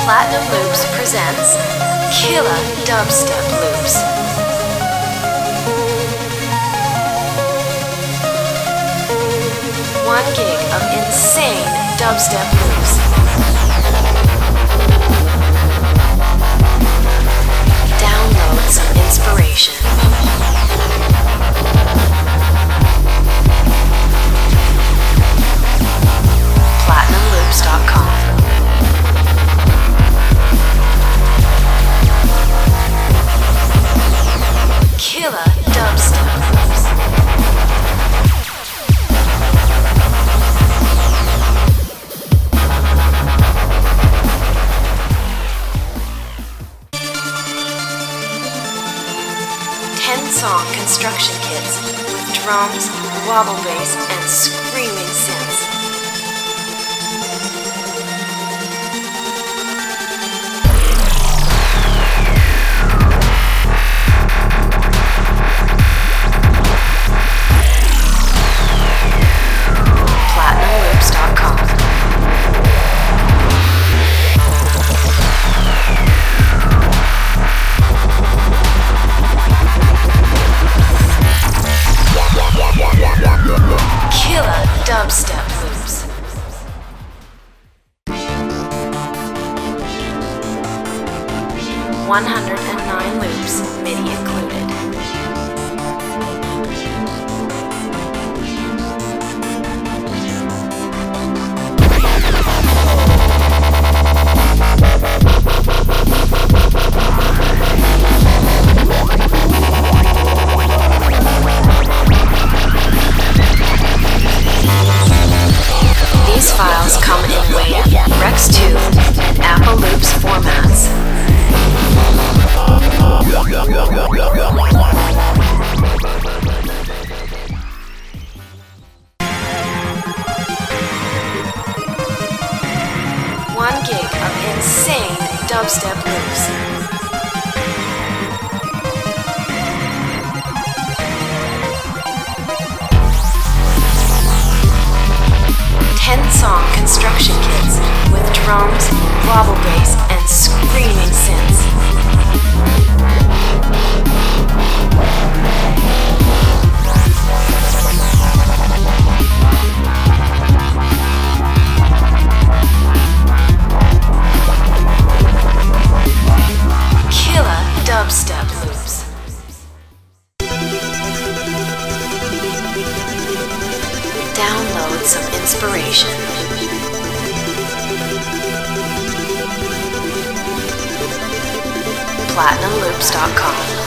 Platinum Loops presents Killer Dubstep Loops. One gig of insane dubstep loops. Download some inspiration. PlatinumLoops.com. Killer dubstep loops. 10-song construction kits with drums, wobble bass, and screaming synths. PlatinumLoops.com. Killer dubstep loops. $109 loops, MIDI included. These files come in WAV, Rex 2, and Apple Loops formats. One gig of insane dubstep loops. 10-song construction kits with drums, wobble bass, and screaming synths. Killer dubstep loops. Download some inspiration. PlatinumLoops.com.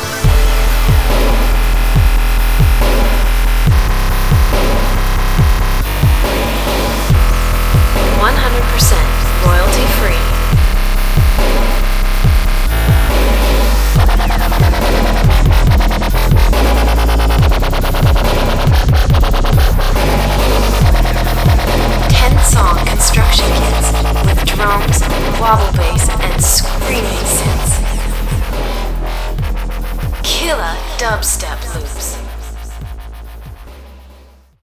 %100% royalty free. Song construction kits with drums, wobble bass, and screaming synths. Killer dubstep